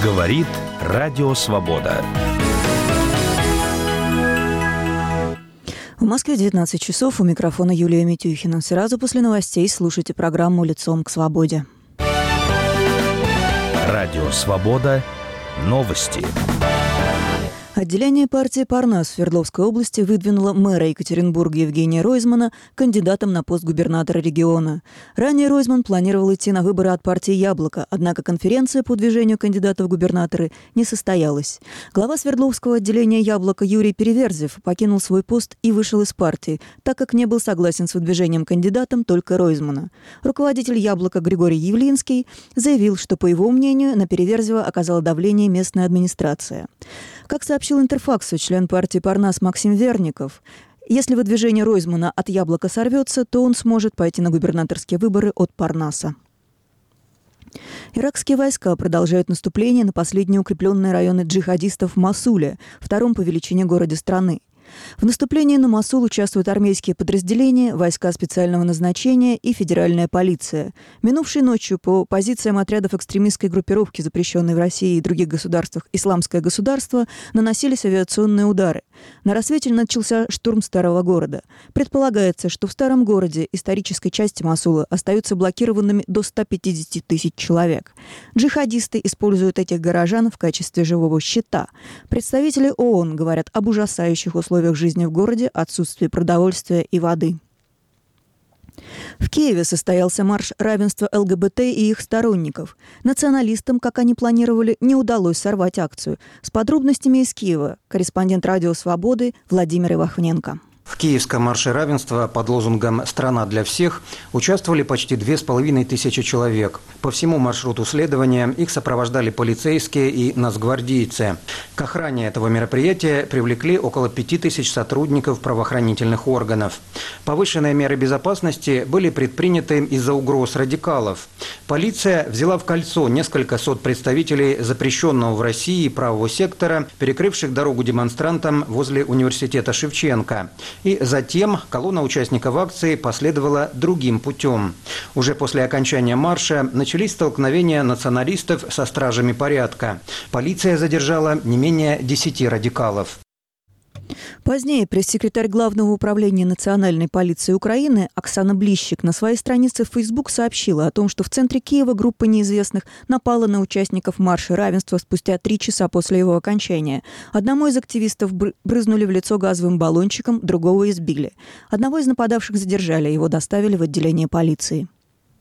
Говорит Радио Свобода. В Москве 19 часов. У микрофона Юлия Митюхина. Сразу после новостей слушайте программу «Лицом к свободе». Радио Свобода. Новости. Отделение партии «Парнас» в Свердловской области выдвинуло мэра Екатеринбурга Евгения Ройзмана кандидатом на пост губернатора региона. Ранее Ройзман планировал идти на выборы от партии «Яблоко», однако конференция по выдвижению кандидата в губернаторы не состоялась. Глава Свердловского отделения «Яблоко» Юрий Переверзев покинул свой пост и вышел из партии, так как не был согласен с выдвижением кандидатом только Ройзмана. Руководитель «Яблока» Григорий Явлинский заявил, что, по его мнению, на Переверзева оказала давление местная администрация. Как сообщил Интерфаксу член партии «Парнас» Максим Верников, если выдвижение Ройзмана от «Яблока» сорвется, то он сможет пойти на губернаторские выборы от «Парнаса». Иракские войска продолжают наступление на последние укрепленные районы джихадистов в Мосуле, втором по величине городе страны. В наступлении на Мосул участвуют армейские подразделения, войска специального назначения и федеральная полиция. Минувшей ночью по позициям отрядов экстремистской группировки, запрещенной в России и других государствах «Исламское государство», наносились авиационные удары. На рассвете начался штурм старого города. Предполагается, что в старом городе исторической части Мосула остаются блокированными до 150 тысяч человек. Джихадисты используют этих горожан в качестве живого щита. Представители ООН говорят об ужасающих условиях жизни в городе, отсутствии продовольствия и воды. В Киеве состоялся марш равенства ЛГБТ и их сторонников. Националистам, как они планировали, не удалось сорвать акцию. С подробностями из Киева корреспондент Радио Свободы Владимир Ивахненко. В Киевском марше равенства под лозунгом «Страна для всех» участвовали почти 2500 человек. По всему маршруту следования их сопровождали полицейские и нацгвардейцы. К охране этого мероприятия привлекли около 5000 сотрудников правоохранительных органов. Повышенные меры безопасности были предприняты из-за угроз радикалов. Полиция взяла в кольцо несколько сот представителей запрещенного в России правого сектора, перекрывших дорогу демонстрантам возле университета Шевченко. И затем колонна участников акции последовала другим путем. Уже после окончания марша начались столкновения националистов со стражами порядка. Полиция задержала не менее 10 радикалов. Позднее пресс-секретарь Главного управления национальной полиции Украины Оксана Блищик на своей странице в Facebook сообщила о том, что в центре Киева группа неизвестных напала на участников марша равенства спустя 3 часа после его окончания. Одному из активистов брызнули в лицо газовым баллончиком, другого избили. Одного из нападавших задержали, его доставили в отделение полиции.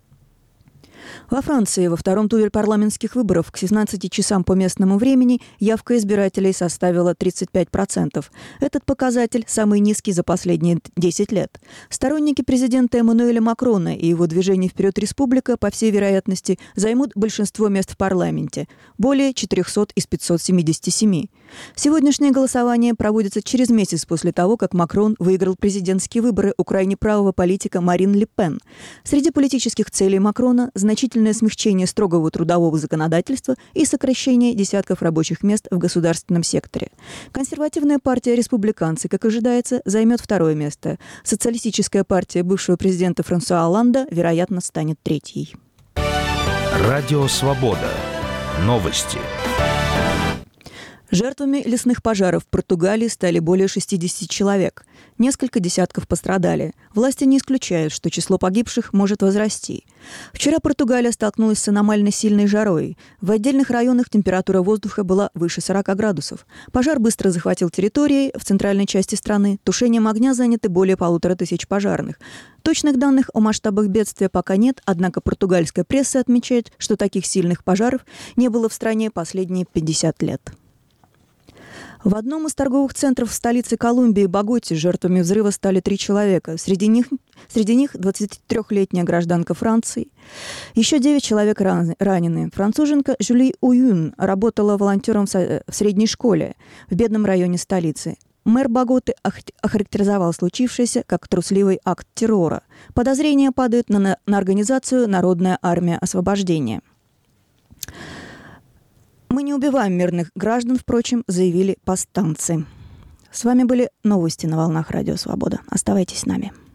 Во Франции во втором туре парламентских выборов к 17 часам по местному времени явка избирателей составила 35%. Этот показатель самый низкий за последние 10 лет. Сторонники президента Эммануэля Макрона и его движение «Вперед, Республика» по всей вероятности займут большинство мест в парламенте – более 400 из 577. Сегодняшнее голосование проводится через месяц после того, как Макрон выиграл президентские выборы у крайне правого политика Марин Ле Пен. Среди политических целей Макрона – значительное смягчение строгого трудового законодательства и сокращение десятков рабочих мест в государственном секторе. Консервативная партия «Республиканцы», как ожидается, займет второе место. Социалистическая партия бывшего президента Франсуа Олланда, вероятно, станет третьей. Радио Свобода. Новости. Жертвами лесных пожаров в Португалии стали более 60 человек. Несколько десятков пострадали. Власти не исключают, что число погибших может возрасти. Вчера Португалия столкнулась с аномально сильной жарой. В отдельных районах температура воздуха была выше 40 градусов. Пожар быстро захватил территории в центральной части страны. Тушением огня заняты более 1500 пожарных. Точных данных о масштабах бедствия пока нет, однако португальская пресса отмечает, что таких сильных пожаров не было в стране последние 50 лет. В одном из торговых центров в столице Колумбии, Боготе, жертвами взрыва стали 3 человека. Среди них 23-летняя гражданка Франции. Еще 9 человек ранены. Француженка Жюли Уюн работала волонтером в средней школе в бедном районе столицы. Мэр Боготы охарактеризовал случившееся как трусливый акт террора. Подозрения падают на организацию «Народная армия освобождения». «Мы не убиваем мирных граждан», впрочем, заявили повстанцы. С вами были новости на волнах Радио Свобода. Оставайтесь с нами.